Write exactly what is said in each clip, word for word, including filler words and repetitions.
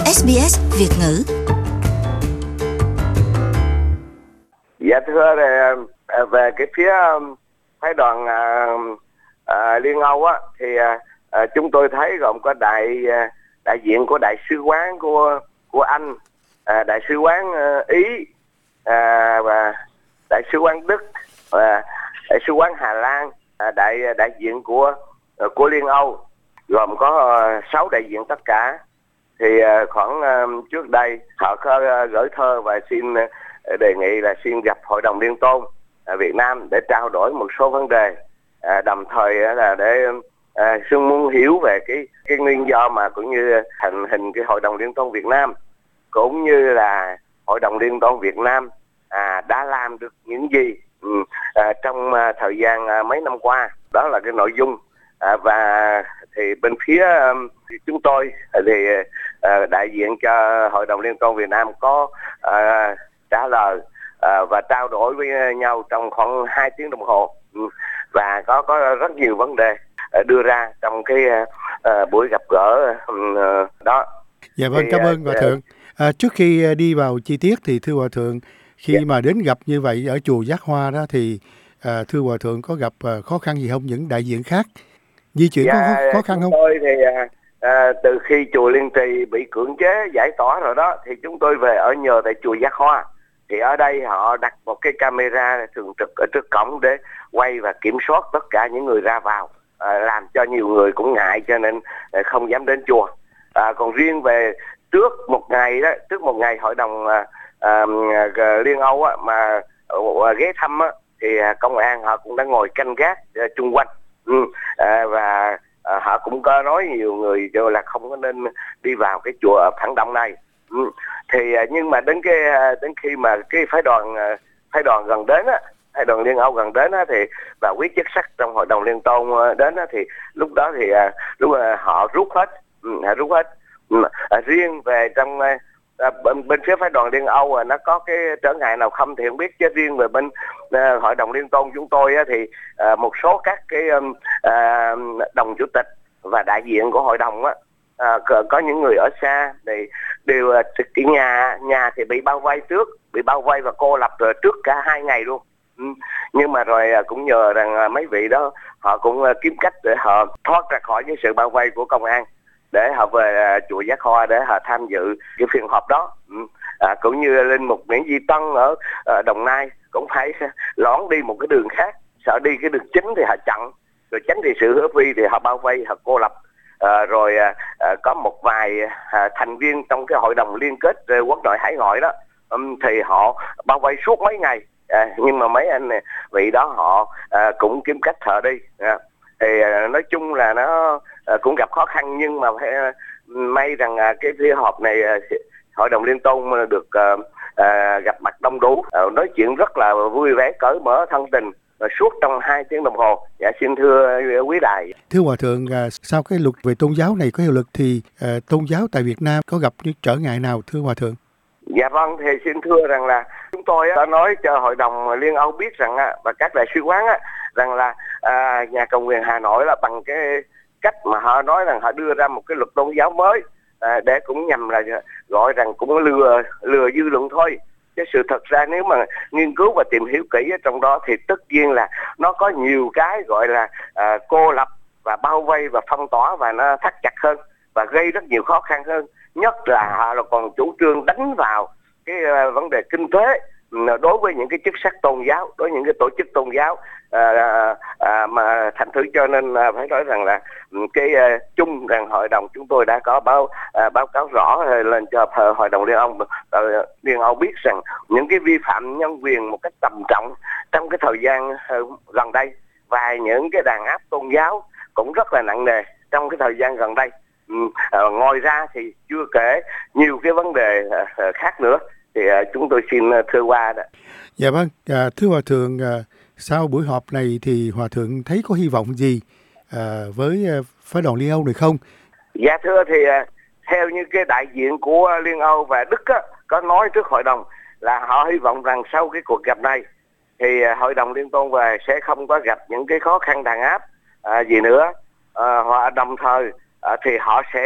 ét bê ét Việt ngữ. Dạ thưa về cái phía phái đoàn à, à, Liên Âu á thì à, chúng tôi thấy gồm có đại đại diện của đại sứ quán của của Anh, à, đại sứ quán Ý, à, và đại sứ quán Đức, và đại sứ quán Hà Lan, à, đại đại diện của của Liên Âu, gồm có sáu đại diện tất cả. Thì uh, khoảng uh, trước đây họ có uh, gửi thơ và xin uh, đề nghị là xin gặp Hội đồng Liên tôn uh, Việt Nam để trao đổi một số vấn đề, uh, đồng thời uh, là để uh, xin muốn hiểu về cái cái nguyên do mà cũng như thành hình cái Hội đồng Liên tôn Việt Nam, cũng như là Hội đồng Liên tôn Việt Nam à, đã làm được những gì um, uh, trong uh, thời gian uh, mấy năm qua. Đó là cái nội dung. À, và thì bên phía um, chúng tôi thì uh, đại diện cho Hội đồng Liên tôn Việt Nam có uh, trả lời uh, và trao đổi với nhau trong khoảng hai tiếng đồng hồ, um, và có có rất nhiều vấn đề uh, đưa ra trong cái uh, buổi gặp gỡ uh, đó. Dạ vâng, thì, cảm ơn Hòa uh, Thượng. À, trước khi đi vào chi tiết thì thưa Hòa Thượng, khi yeah. mà đến gặp như vậy ở chùa Giác Hoa đó thì à, thưa Hòa Thượng có gặp uh, khó khăn gì không, những đại diện khác? Di chuyển dạ, có khó khăn không? Tôi thì à, từ khi chùa Liên Trì bị cưỡng chế giải tỏa rồi đó, thì chúng tôi về ở nhờ tại chùa Giác Hoa. Thì ở đây họ đặt một cái camera thường trực ở trước cổng để quay và kiểm soát tất cả những người ra vào, à, làm cho nhiều người cũng ngại cho nên không dám đến chùa. À, còn riêng về trước một ngày đó, trước một ngày Hội đồng à, à, Liên Âu á, mà à, ghé thăm á, thì công an họ cũng đã ngồi canh gác à, chung quanh. Ừ, à, và à, họ cũng có nói nhiều người cho là không có nên đi vào cái chùa Phản Động này. Ừ, thì à, nhưng mà đến cái đến khi mà cái phái đoàn phái đoàn gần đến á, phái đoàn Liên Âu gần đến á, thì và quý chức sắc trong Hội đồng Liên tôn đến á, thì lúc đó thì à, lúc à, họ rút hết, ừ, họ rút hết. Ừ, à, riêng về trong À, bên, bên phía phái đoàn Liên Âu à, nó có cái trở ngại nào không thì không biết, chứ riêng về bên à, Hội đồng Liên tôn chúng tôi á, thì à, một số các cái um, à, đồng chủ tịch và đại diện của hội đồng á, à, có, có những người ở xa thì đều à, cái nhà nhà thì bị bao vây trước, bị bao vây và cô lập rồi trước cả hai ngày luôn. Ừ. Nhưng mà rồi à, cũng nhờ rằng à, mấy vị đó họ cũng à, kiếm cách để họ thoát ra khỏi cái sự bao vây của công an, để họ về uh, chùa Giác Hoa để họ tham dự cái phiên họp đó. Ừ. À, cũng như Linh Mục Nguyễn Duy Tân ở uh, Đồng Nai cũng phải lón đi một cái đường khác, sợ đi cái đường chính thì họ chặn, rồi tránh thì sự hứa vi thì họ bao vây, họ cô lập. À, rồi uh, uh, có một vài uh, thành viên trong cái hội đồng liên kết uh, quốc nội hải ngoại đó, um, thì họ bao vây suốt mấy ngày. À, nhưng mà mấy anh vị đó họ uh, cũng kiếm cách thở đi. À, thì uh, nói chung là nó uh, cũng gặp khó khăn, nhưng mà phải, uh, may rằng uh, cái phiên họp này uh, Hội đồng Liên tôn được uh, uh, gặp mặt đông đủ, uh, nói chuyện rất là vui vẻ, cởi mở, thân tình uh, suốt trong hai tiếng đồng hồ. Dạ, xin thưa uh, quý đài. Thưa Hòa Thượng, uh, sau cái luật về tôn giáo này có hiệu lực thì uh, tôn giáo tại Việt Nam có gặp những trở ngại nào thưa Hòa Thượng? Dạ vâng, thì xin thưa rằng là chúng tôi đã nói cho Hội đồng Liên Âu biết rằng và các đại sứ quán á, rằng là à, nhà cầm quyền Hà Nội là bằng cái cách mà họ nói rằng họ đưa ra một cái luật tôn giáo mới, à, để cũng nhằm là gọi rằng cũng lừa lừa dư luận thôi. Chứ sự thật ra nếu mà nghiên cứu và tìm hiểu kỹ ở trong đó thì tất nhiên là nó có nhiều cái gọi là à, cô lập và bao vây và phong tỏa, và nó thắt chặt hơn và gây rất nhiều khó khăn hơn. Nhất là họ là còn chủ trương đánh vào cái uh, vấn đề kinh tế đối với những cái chức sắc tôn giáo, đối với những cái tổ chức tôn giáo, à, à, mà thành thử cho nên à, phải nói rằng là cái uh, chung rằng hội đồng chúng tôi đã có báo à, báo cáo rõ lên cho Hội đồng Liên Âu uh, Liên Âu biết rằng những cái vi phạm nhân quyền một cách trầm trọng trong cái thời gian uh, gần đây, và những cái đàn áp tôn giáo cũng rất là nặng nề trong cái thời gian gần đây. Ừ, à, ngoài ra thì chưa kể nhiều cái vấn đề uh, khác nữa, thì uh, chúng tôi xin uh, thưa qua đó. Dạ vâng, à, thưa Hòa Thượng, à, sau buổi họp này thì Hòa Thượng thấy có hy vọng gì à, với à, phái đoàn Liên Âu này không? Dạ thưa, thì uh, theo như cái đại diện của Liên Âu và Đức á, có nói trước hội đồng là họ hy vọng rằng sau cái cuộc gặp này thì uh, Hội đồng Liên tôn về sẽ không có gặp những cái khó khăn đàn áp uh, gì nữa, uh, hoặc đồng thời uh, thì họ sẽ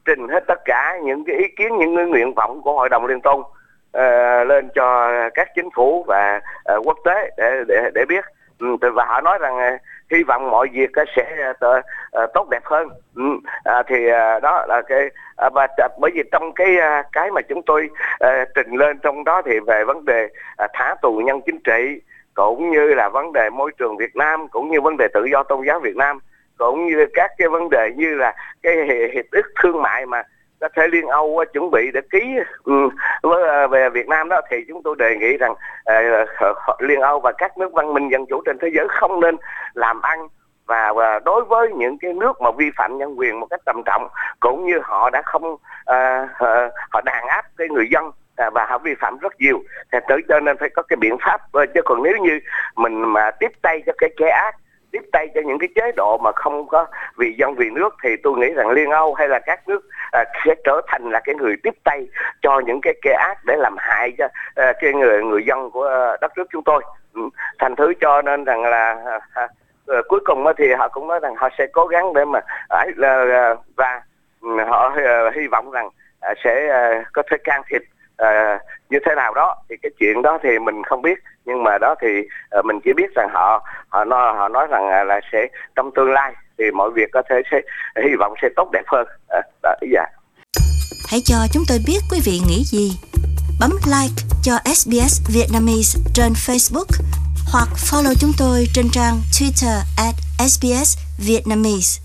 trình hết tất cả những cái ý kiến, những cái nguyện vọng của Hội đồng Liên Tôn uh, lên cho các chính phủ và uh, quốc tế để để để biết. Um, và họ nói rằng uh, hy vọng mọi việc uh, sẽ uh, uh, tốt đẹp hơn. Um, uh, thì uh, đó là cái uh, và uh, bởi vì trong cái uh, cái mà chúng tôi uh, trình lên trong đó thì về vấn đề uh, thả tù nhân chính trị, cũng như là vấn đề môi trường Việt Nam, cũng như vấn đề tự do tôn giáo Việt Nam, cũng như các cái vấn đề như là cái hiệp ước thương mại mà có thể Liên Âu uh, chuẩn bị để ký um, với uh, về Việt Nam đó, thì chúng tôi đề nghị rằng uh, Liên Âu và các nước văn minh dân chủ trên thế giới không nên làm ăn và, và đối với những cái nước mà vi phạm nhân quyền một cách trầm trọng, cũng như họ đã không uh, uh, họ đàn áp cái người dân uh, và họ vi phạm rất nhiều, thì tới cho nên phải có cái biện pháp. Uh, chứ còn nếu như mình mà tiếp tay cho cái kẻ ác, tiếp tay cho những cái chế độ mà không có vì dân vì nước, thì tôi nghĩ rằng Liên Âu hay là các nước à, sẽ trở thành là cái người tiếp tay cho những cái kẻ ác để làm hại cho à, cái người người dân của à, đất nước chúng tôi. Ừ. Thành thứ cho nên rằng là à, à, cuối cùng thì họ cũng nói rằng họ sẽ cố gắng để mà à, là, và họ à, hy vọng rằng à, sẽ à, có thể can thiệp à, như thế nào đó. Thì cái chuyện đó thì mình không biết, nhưng mà đó thì uh, mình chỉ biết rằng họ họ nói họ nói rằng uh, là sẽ trong tương lai thì mọi việc có thể sẽ hy vọng sẽ tốt đẹp hơn. Uh, đó, dạ. Hãy cho chúng tôi biết quý vị nghĩ gì. Bấm like cho ét bê ét Vietnamese trên Facebook hoặc follow chúng tôi trên trang Twitter at ét bê ét Vietnamese.